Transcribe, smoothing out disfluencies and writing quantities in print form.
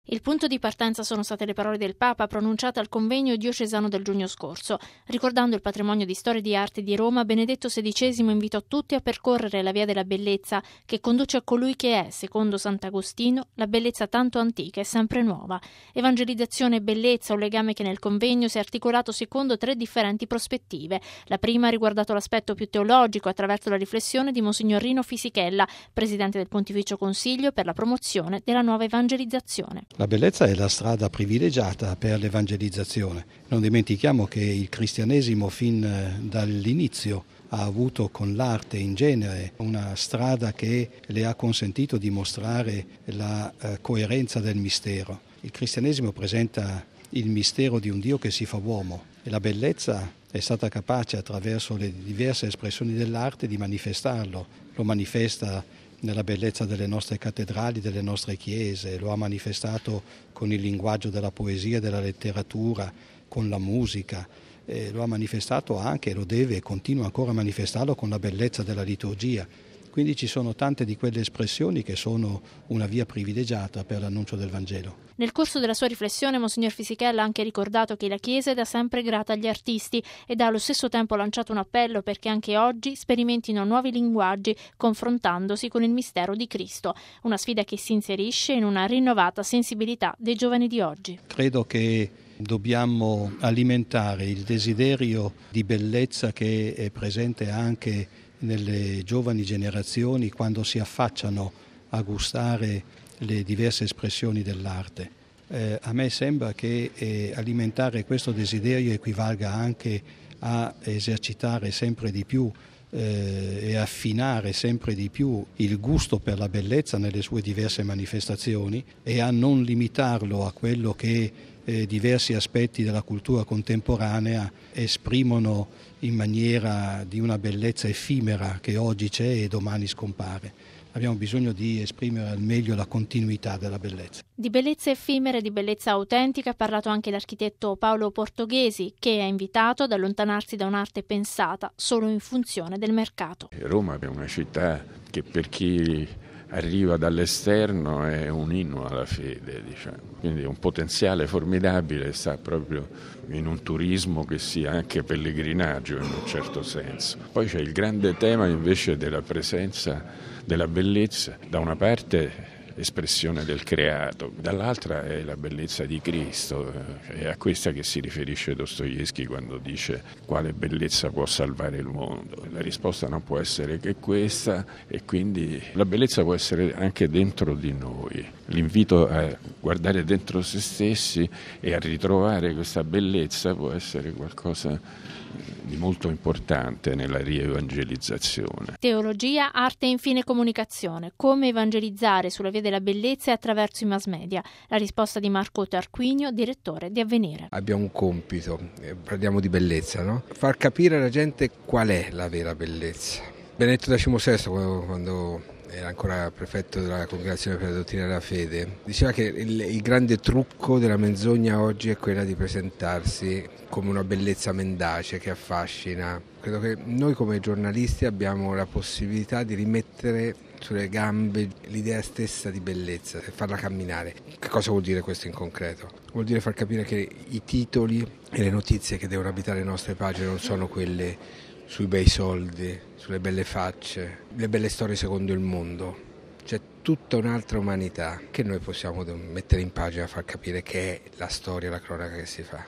Il punto di partenza sono state le parole del Papa pronunciate al convegno diocesano del giugno scorso. Ricordando il patrimonio di storia e di arte di Roma, Benedetto XVI invitò tutti a percorrere la via della bellezza che conduce a colui che è, secondo Sant'Agostino, la bellezza tanto antica e sempre nuova. Evangelizzazione e bellezza, un legame che nel convegno si è articolato secondo 3 differenti prospettive. La prima ha riguardato l'aspetto più teologico attraverso la riflessione di Monsignor Rino Fisichella, presidente del Pontificio Consiglio per la promozione della nuova evangelizzazione. La bellezza è la strada privilegiata per l'evangelizzazione. Non dimentichiamo che il cristianesimo fin dall'inizio ha avuto con l'arte in genere una strada che le ha consentito di mostrare la coerenza del mistero. Il cristianesimo presenta il mistero di un Dio che si fa uomo e la bellezza è stata capace attraverso le diverse espressioni dell'arte di manifestarlo. Lo manifesta nella bellezza delle nostre cattedrali, delle nostre chiese, lo ha manifestato con il linguaggio della poesia, della letteratura, con la musica, lo ha manifestato anche, lo deve e continua ancora a manifestarlo con la bellezza della liturgia. Quindi ci sono tante di quelle espressioni che sono una via privilegiata per l'annuncio del Vangelo. Nel corso della sua riflessione, Monsignor Fisichella ha anche ricordato che la Chiesa è da sempre grata agli artisti ed ha allo stesso tempo lanciato un appello perché anche oggi sperimentino nuovi linguaggi confrontandosi con il mistero di Cristo, una sfida che si inserisce in una rinnovata sensibilità dei giovani di oggi. Credo che dobbiamo alimentare il desiderio di bellezza che è presente anche nelle giovani generazioni quando si affacciano a gustare le diverse espressioni dell'arte. A me sembra che alimentare questo desiderio equivalga anche a esercitare sempre di più e affinare sempre di più il gusto per la bellezza nelle sue diverse manifestazioni e a non limitarlo a quello che diversi aspetti della cultura contemporanea esprimono in maniera di una bellezza effimera che oggi c'è e domani scompare. Abbiamo bisogno di esprimere al meglio la continuità della bellezza. Di bellezza effimera e di bellezza autentica ha parlato anche l'architetto Paolo Portoghesi, che ha invitato ad allontanarsi da un'arte pensata solo in funzione del mercato. Roma è una città che per chi arriva dall'esterno è un inno alla fede, diciamo. Quindi un potenziale formidabile sta proprio in un turismo che sia anche pellegrinaggio in un certo senso. Poi c'è il grande tema invece della presenza della bellezza, da una parte espressione del creato, dall'altra è la bellezza di Cristo, è a questa che si riferisce Dostoevskij quando dice quale bellezza può salvare il mondo. La risposta non può essere che questa e quindi la bellezza può essere anche dentro di noi. L'invito a guardare dentro se stessi e a ritrovare questa bellezza può essere qualcosa di molto importante nella rievangelizzazione. Teologia, arte e infine comunicazione. Come evangelizzare sulla via della bellezza e attraverso i mass media? La risposta di Marco Tarquinio, direttore di Avvenire. Abbiamo un compito, parliamo di bellezza, no? Far capire alla gente qual è la vera bellezza. Benedetto XVI, quando era ancora prefetto della Congregazione per la Dottrina della Fede, diceva che il grande trucco della menzogna oggi è quella di presentarsi come una bellezza mendace che affascina. Credo che noi come giornalisti abbiamo la possibilità di rimettere sulle gambe l'idea stessa di bellezza e farla camminare. Che cosa vuol dire questo in concreto? Vuol dire far capire che i titoli e le notizie che devono abitare le nostre pagine non sono quelle sui bei soldi, sulle belle facce, le belle storie secondo il mondo. C'è tutta un'altra umanità che noi possiamo mettere in pagina, far capire che è la storia, la cronaca che si fa.